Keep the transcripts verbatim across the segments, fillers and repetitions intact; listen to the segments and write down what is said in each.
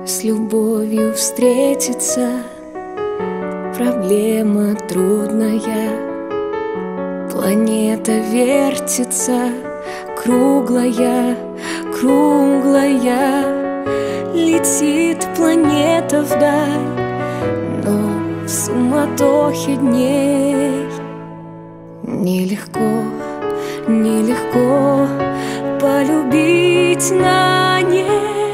С любовью встретиться проблема трудная. Планета вертится, круглая, круглая. Летит планета вдаль, но в суматохе дней нелегко, нелегко полюбить на ней.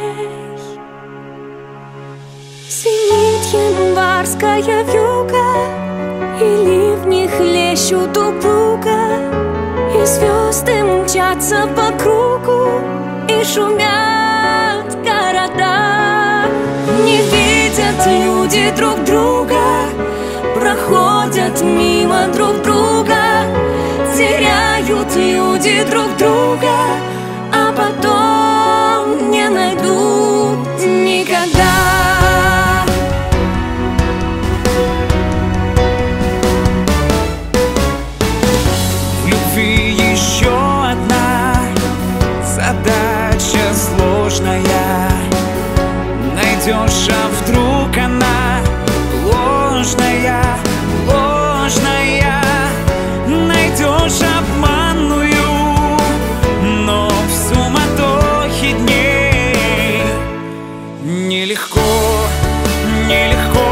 Звенит январская вьюга, и ливни хлещут упруго, и звезды мчатся по кругу, и шумят города. Не видят люди друг друга, проходят мимо друг друга, теряют люди друг друга, а потом не найдут никогда. Еще одна задача сложная. Найдешь, а вдруг она ложная, ложная. Найдешь обманную, но в суматохе дней нелегко, нелегко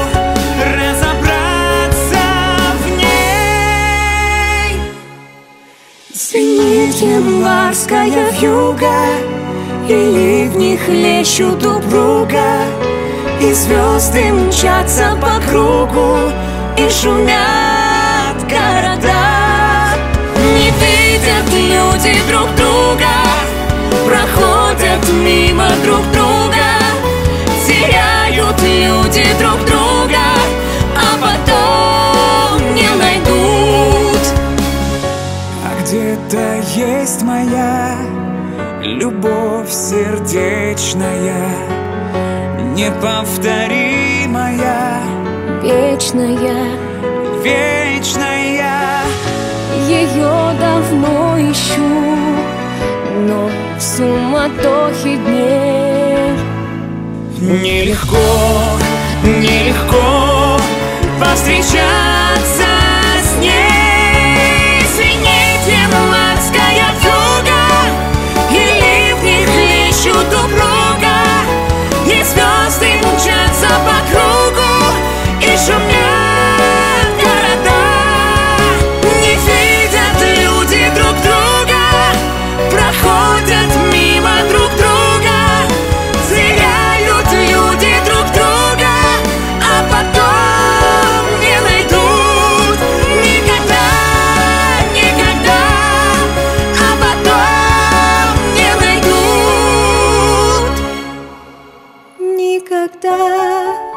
Звенит январская вьюга, и ливни хлещут упруго, и звезды мчатся по кругу, и шумят города. Не видят люди друг друга, проходят мимо друг друга, теряют люди друг друга, а потом не найдут. Где-то есть моя любовь сердечная, неповторимая, вечная, вечная. Ее давно ищу, но в суматохе дней нелегко, нелегко повстречаться с ней. никогда.